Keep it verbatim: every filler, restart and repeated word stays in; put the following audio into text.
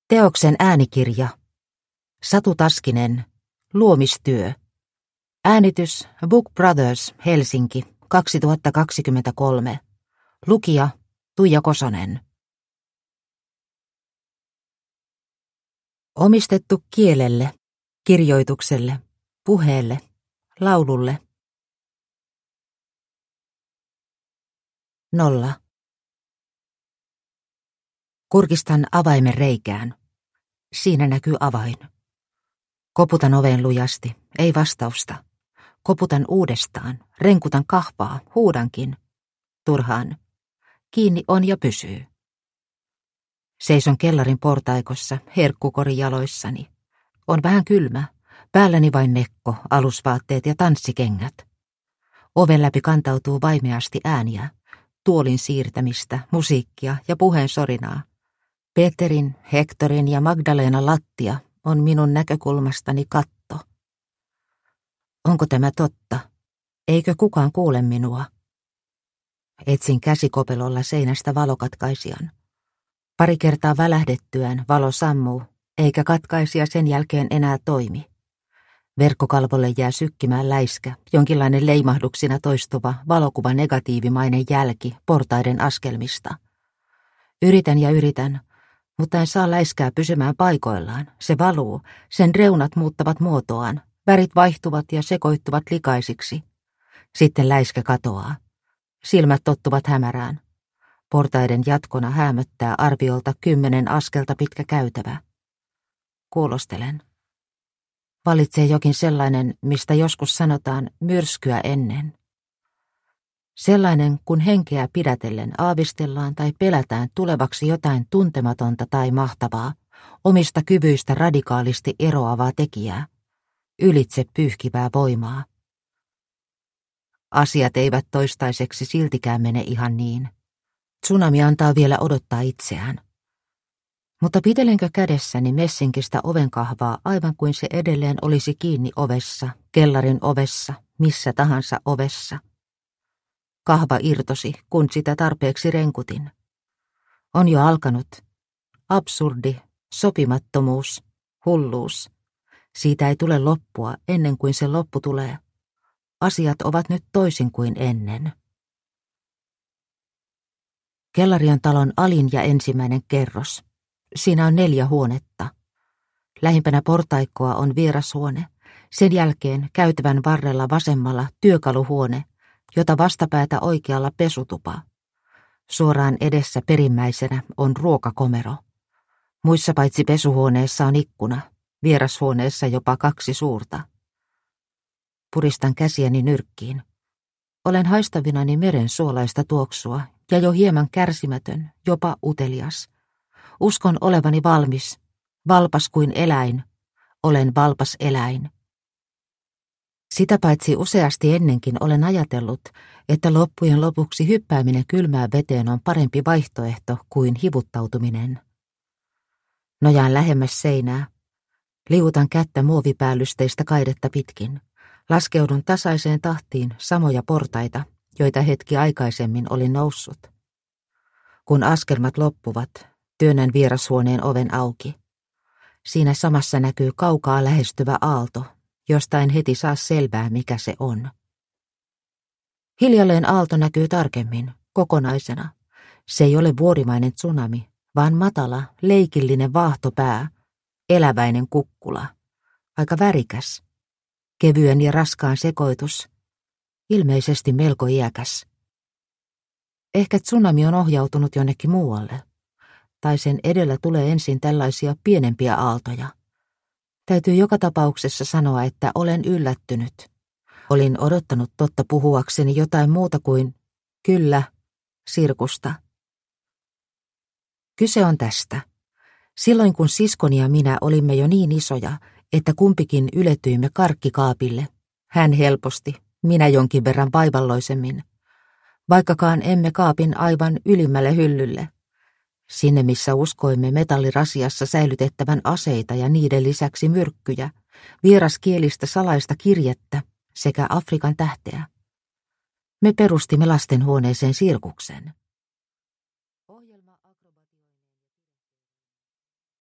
Teoksen äänikirja. Satu Taskinen. Luomistyö. Äänitys Book Brothers, Helsinki, kaksituhattakaksikymmentäkolme. Lukija Tuija Kosonen. Omistettu kielelle, kirjoitukselle, puheelle, laululle. Nolla. Kurkistan avaimen reikään. Siinä näkyy avain. Koputan oveen lujasti, ei vastausta. Koputan uudestaan, renkutan kahvaa, huudankin. Turhaan. Kiinni on ja pysyy. Seison kellarin portaikossa, herkkukori jaloissani. On vähän kylmä, päälläni vain mekko, alusvaatteet ja tanssikengät. Oven läpi kantautuu vaimeasti ääniä, tuolin siirtämistä, musiikkia ja puheen sorinaa. Peterin, Hektorin ja Magdalena lattia on minun näkökulmastani katto. Onko tämä totta? Eikö kukaan kuule minua? Etsin käsikopelolla seinästä valokatkaisijan. Pari kertaa välähdettyään valo sammuu, eikä katkaisija sen jälkeen enää toimi. Verkkokalvolle jää sykkimään läiskä, jonkinlainen leimahduksina toistuva valokuva negatiivimainen jälki portaiden askelmista. Yritän ja yritän, mutta en saa läiskää pysymään paikoillaan. Se valuu, sen reunat muuttavat muotoaan, värit vaihtuvat ja sekoittuvat likaisiksi. Sitten läiskä katoaa. Silmät tottuvat hämärään. Portaiden jatkona häämöttää arviolta kymmenen askelta pitkä käytävä. Kuulostelen. Valitsee jokin sellainen, mistä joskus sanotaan myrskyä ennen. Sellainen, kun henkeä pidätellen aavistellaan tai pelätään tulevaksi jotain tuntematonta tai mahtavaa, omista kyvyistä radikaalisti eroavaa tekijää, ylitse pyyhkivää voimaa. Asiat eivät toistaiseksi siltikään mene ihan niin. Tsunami antaa vielä odottaa itseään. Mutta pitelenkö kädessäni messinkistä ovenkahvaa aivan kuin se edelleen olisi kiinni ovessa, kellarin ovessa, missä tahansa ovessa? Kahva irtosi, kun sitä tarpeeksi renkutin. On jo alkanut. Absurdi, sopimattomuus, hulluus. Siitä ei tule loppua ennen kuin se loppu tulee. Asiat ovat nyt toisin kuin ennen. Kellari on talon alin ja ensimmäinen kerros. Siinä on neljä huonetta. Lähimpänä portaikkoa on vierashuone, sen jälkeen käytävän varrella vasemmalla työkaluhuone, jota vastapäätä oikealla pesutupa. Suoraan edessä perimmäisenä on ruokakomero. Muissa paitsi pesuhuoneessa on ikkuna, vierashuoneessa jopa kaksi suurta. Puristan käsiäni nyrkkiin. Olen haistavinani meren suolaista tuoksua ja jo hieman kärsimätön, jopa utelias. Uskon olevani valmis, valpas kuin eläin. Olen valpas eläin. Sitä paitsi useasti ennenkin olen ajatellut, että loppujen lopuksi hyppääminen kylmään veteen on parempi vaihtoehto kuin hivuttautuminen. Nojaan lähemmäs seinää. Liuutan kättä muovipäällysteistä kaidetta pitkin. Laskeudun tasaiseen tahtiin samoja portaita, joita hetki aikaisemmin olin noussut. Kun askelmat loppuvat, työnnän vierashuoneen oven auki. Siinä samassa näkyy kaukaa lähestyvä aalto, josta en heti saa selvää, mikä se on. Hiljalleen aalto näkyy tarkemmin, kokonaisena. Se ei ole vuorimainen tsunami, vaan matala, leikillinen vaahtopää, eläväinen kukkula. Aika värikäs, kevyen ja raskaan sekoitus, ilmeisesti melko iäkäs. Ehkä tsunami on ohjautunut jonnekin muualle, tai sen edellä tulee ensin tällaisia pienempiä aaltoja. Täytyy joka tapauksessa sanoa, että olen yllättynyt. Olin odottanut totta puhuakseni jotain muuta kuin, kyllä, sirkusta. Kyse on tästä. Silloin kun siskoni ja minä olimme jo niin isoja, että kumpikin yletyimme karkkikaapille, hän helposti, minä jonkin verran vaivalloisemmin, vaikkakaan emme kaapin aivan ylimmälle hyllylle. Sinne, missä uskoimme metallirasiassa säilytettävän aseita ja niiden lisäksi myrkkyjä, vieraskielistä salaista kirjettä sekä Afrikan tähteä. Me perustimme lastenhuoneeseen sirkuksen.